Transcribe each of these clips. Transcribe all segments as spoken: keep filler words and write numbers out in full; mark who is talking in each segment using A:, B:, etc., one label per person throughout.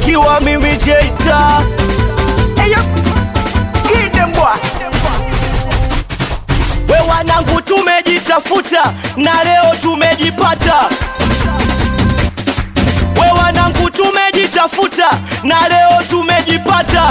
A: nikiwa mimi J-Star. Hey yo, get them boy. We wanangu tumejitafuta na leo tumejipata. We wanangu tumejitafuta na leo tumejipata.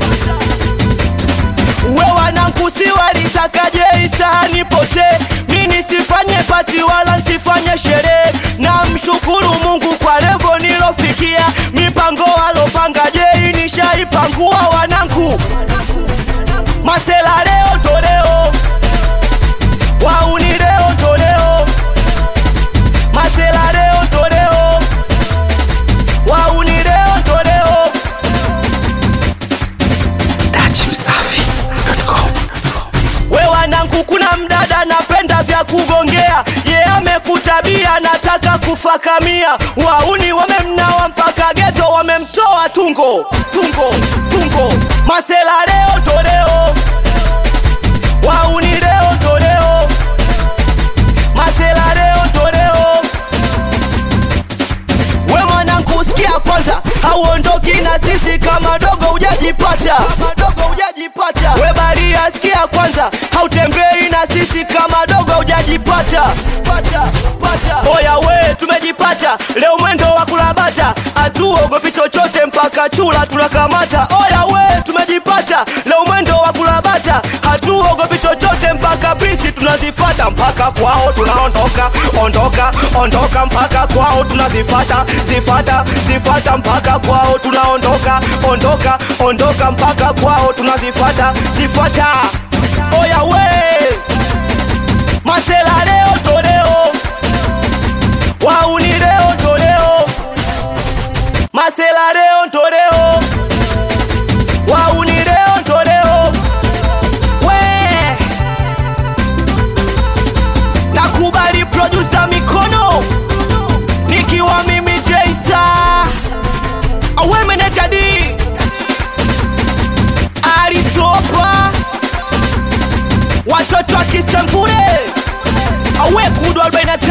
A: We wanangu si walitaka J-Star nipote, mimi sifanye party wala sifanye sherehe. Na mshukuru Mungu kwa level nilofikia, mipango alopanga J nishaipangua wanangu. Masela leo toleo, wauni leo toleo. Masela leo toleo, wauni leo toleo. Dachimsafi dot com. We wanangu kuna mdada napenda vya kugongea, ye amekutabia nataka kufakamia. Wauni wamemnawa mpaka ghetto wamemtoa tungo, tungo, tungo. Masela leo toleo, wauni leo toleo. Masela leo toleo. We mwanangu usikia kwanza, hauondoki na sisi kama dogo hujajipata, kama dogo hujajipata. We bali asikia kwanza, hautembei na sisi kama dogo hujajipata, pata, pata. Oya we tumejipata, leo mwendo wa kulabata, hatuogopi chochote mpaka chula tunakamata. Oya we tumejipata, leo mwendo wa kulabata, hatuogopi chochote mpaka bisi tunazifata. Mpaka kwao tunaondoka, ondoka, ondoka mpaka kwao tunazifata, zifata, zifata mpaka kwao tunaondoka, ondoka, ondoka mpaka kwao tunazifata, zifata. Oya we Masela leo toleo, wauni leo toleo. Masela leo toleo, wauni leo toleo. We nakubali producer mikono, nikiwa mimi J-Star. Awe meneja D Aristopa, watoto wa Kisambule. Awe kudu arobaini na